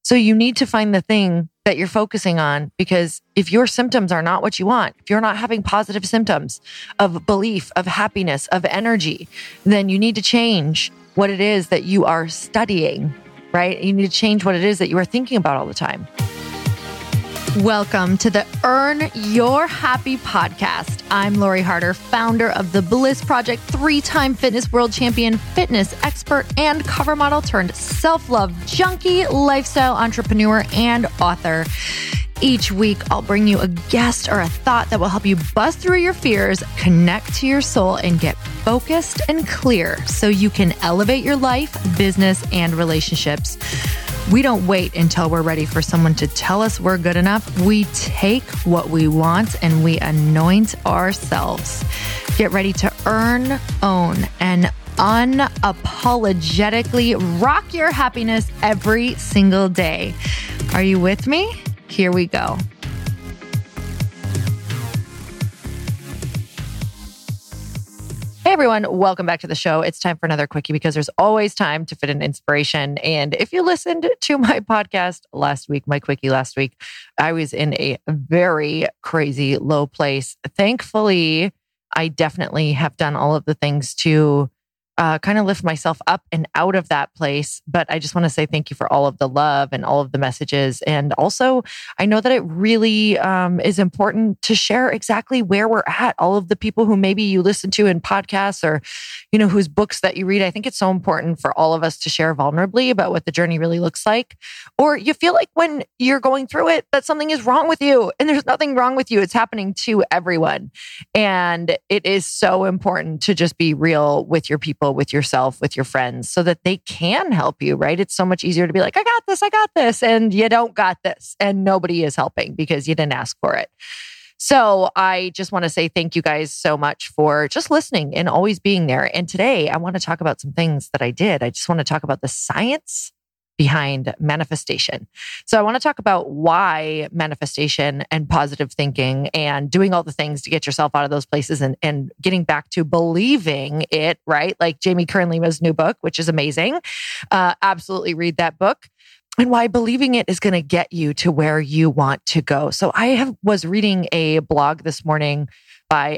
So you need to find the thing that you're focusing on, because if your symptoms are not what you want, if you're not having positive symptoms of belief, of happiness, of energy, then you need to change what it is that you are studying, right? You need to change what it is that you are thinking about all the time. Welcome to the Earn Your Happy podcast. I'm Lori Harder, founder of The Bliss Project, 3-time fitness world champion, fitness expert, and cover model turned self-love junkie, lifestyle entrepreneur, and author. Each week, I'll bring you a guest or a thought that will help you bust through your fears, connect to your soul, and get focused and clear so you can elevate your life, business, and relationships. We don't wait until we're ready for someone to tell us we're good enough. We take what we want and we anoint ourselves. Get ready to earn, own, and unapologetically rock your happiness every single day. Are you with me? Here we go. Hey everyone, welcome back to the show. It's time for another quickie because there's always time to fit in inspiration. And if you listened to my podcast last week, my quickie last week, I was in a very crazy low place. Thankfully, I definitely have done all of the things to kind of lift myself up and out of that place. But I just want to say thank you for all of the love and all of the messages. And also, I know that it really is important to share exactly where we're at. All of the people who maybe you listen to in podcasts or, you know, whose books that you read. I think it's so important for all of us to share vulnerably about what the journey really looks like. Or you feel like when you're going through it, that something is wrong with you. And there's nothing wrong with you. It's happening to everyone. And it is so important to just be real with your people, with yourself, with your friends, so that they can help you, right? It's so much easier to be like, I got this, and you don't got this, and nobody is helping because you didn't ask for it. So I just want to say thank you guys so much for just listening and always being there. And today I want to talk about some things that I did. I just want to talk about the science behind manifestation. So I want to talk about why manifestation and positive thinking and doing all the things to get yourself out of those places and getting back to believing it, right? Like Jamie Kern-Lima's new book, which is amazing. Absolutely read that book. And why believing it is going to get you to where you want to go. So I was reading a blog this morning by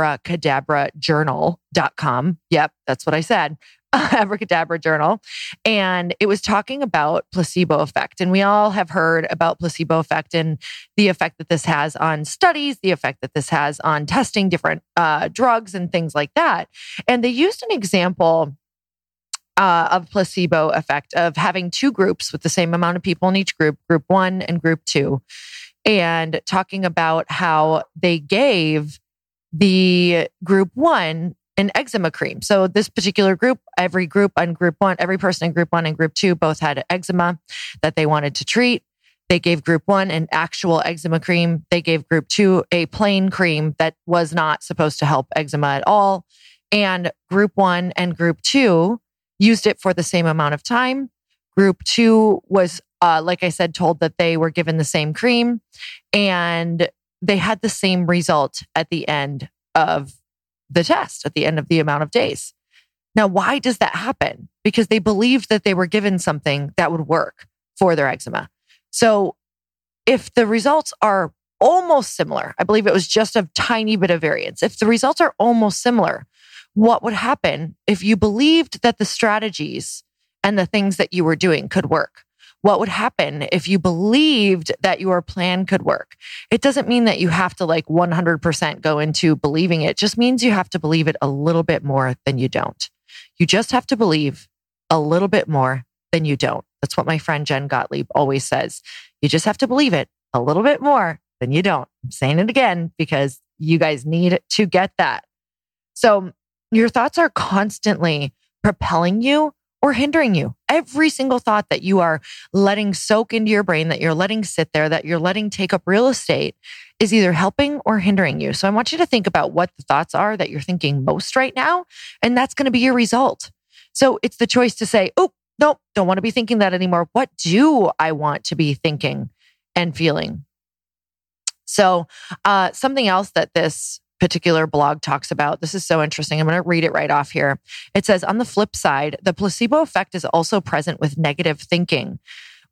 abracadabrajournal.com. Yep, that's what I said. Abracadabra Journal. And it was talking about placebo effect. And we all have heard about placebo effect and the effect that this has on studies, the effect that this has on testing different drugs and things like that. And they used an example of placebo effect of having two groups with the same amount of people in each group, group 1 and group 2, and talking about how they gave the group 1 an eczema cream. So this particular group, every person in group 1 and group 2 both had eczema that they wanted to treat. They gave group 1 an actual eczema cream. They gave group 2 a plain cream that was not supposed to help eczema at all. And group 1 and group 2 used it for the same amount of time. Group 2 was, like I said, told that they were given the same cream and they had the same result at the end of the test, at the end of the amount of days. Now, why does that happen? Because they believed that they were given something that would work for their eczema. So if the results are almost similar, I believe it was just a tiny bit of variance. If the results are almost similar, what would happen if you believed that the strategies and the things that you were doing could work? What would happen if you believed that your plan could work? It doesn't mean that you have to 100% go into believing it. It just means you have to believe it a little bit more than you don't. You just have to believe a little bit more than you don't. That's what my friend Jen Gottlieb always says. You just have to believe it a little bit more than you don't. I'm saying it again because you guys need to get that. So your thoughts are constantly propelling you or hindering you. Every single thought that you are letting soak into your brain, that you're letting sit there, that you're letting take up real estate is either helping or hindering you. So I want you to think about what the thoughts are that you're thinking most right now, and that's going to be your result. So it's the choice to say, oh, nope, don't want to be thinking that anymore. What do I want to be thinking and feeling? So something else that this particular blog talks about. This is so interesting. I'm going to read it right off here. It says, on the flip side, the placebo effect is also present with negative thinking.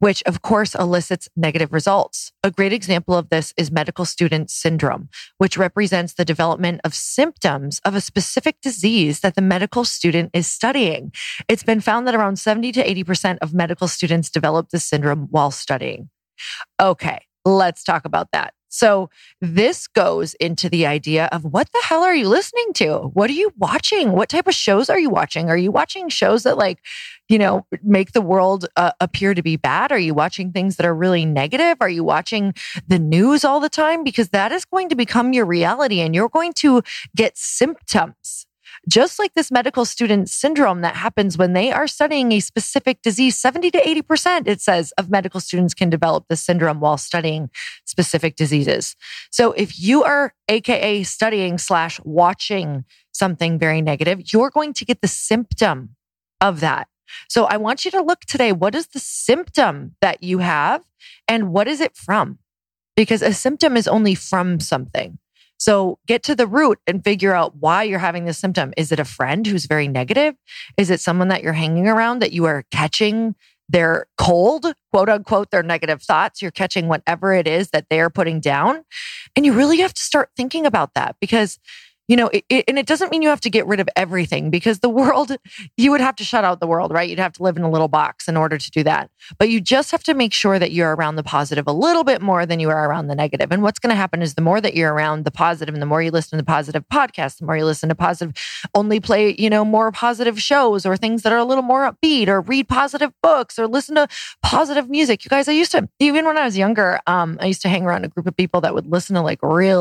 which of course elicits negative results. A great example of this is medical student syndrome, which represents the development of symptoms of a specific disease that the medical student is studying. It's been found that around 70 to 80% of medical students develop this syndrome while studying. Okay, let's talk about that. So this goes into the idea of what the hell are you listening to? What are you watching? What type of shows are you watching? Are you watching shows that make the world appear to be bad? Are you watching things that are really negative? Are you watching the news all the time? Because that is going to become your reality and you're going to get symptoms. Just like this medical student syndrome that happens when they are studying a specific disease, 70 to 80%, it says, of medical students can develop this syndrome while studying specific diseases. So if you are AKA studying / watching something very negative, you're going to get the symptom of that. So I want you to look today, what is the symptom that you have and what is it from? Because a symptom is only from something. So get to the root and figure out why you're having this symptom. Is it a friend who's very negative? Is it someone that you're hanging around that you are catching their cold, quote unquote, their negative thoughts? You're catching whatever it is that they are putting down. And you really have to start thinking about that because and it doesn't mean you have to get rid of everything because the world, you would have to shut out the world, right? You'd have to live in a little box in order to do that. But you just have to make sure that you're around the positive a little bit more than you are around the negative. And what's going to happen is the more that you're around the positive and the more you listen to positive podcasts, the more you listen to positive, only play, more positive shows or things that are a little more upbeat or read positive books or listen to positive music. You guys, I used to, even when I was younger, I used to hang around a group of people that would listen to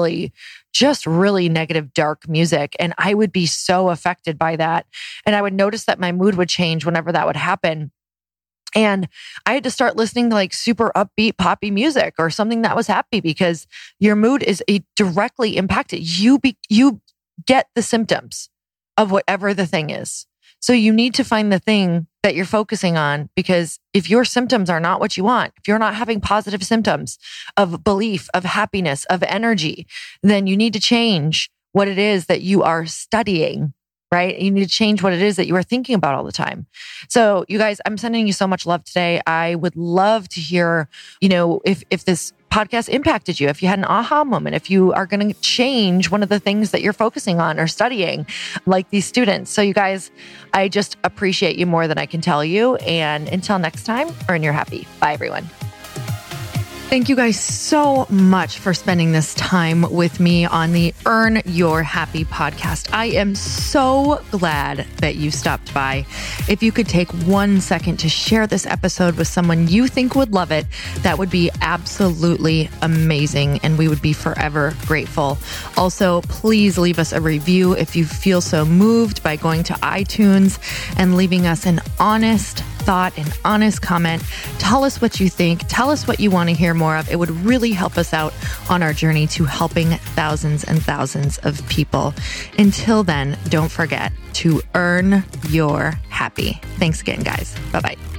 really negative, dark music. And I would be so affected by that. And I would notice that my mood would change whenever that would happen. And I had to start listening to super upbeat, poppy music or something that was happy because your mood is directly impacted. You get the symptoms of whatever the thing is. So you need to find the thing that you're focusing on because if your symptoms are not what you want, if you're not having positive symptoms of belief, of happiness, of energy, then you need to change what it is that you are studying, right? You need to change what it is that you are thinking about all the time. So you guys, I'm sending you so much love today. I would love to hear, if this podcast impacted you, if you had an aha moment, if you are going to change one of the things that you're focusing on or studying like these students. So you guys, I just appreciate you more than I can tell you. And until next time, earn your happy. Bye, everyone. Thank you guys so much for spending this time with me on the Earn Your Happy podcast. I am so glad that you stopped by. If you could take 1 second to share this episode with someone you think would love it, that would be absolutely amazing. And we would be forever grateful. Also, please leave us a review if you feel so moved by going to iTunes and leaving us an honest thought, an honest comment. Tell us what you think. Tell us what you want to hear more of. It would really help us out on our journey to helping thousands and thousands of people. Until then, don't forget to earn your happy. Thanks again, guys. Bye-bye.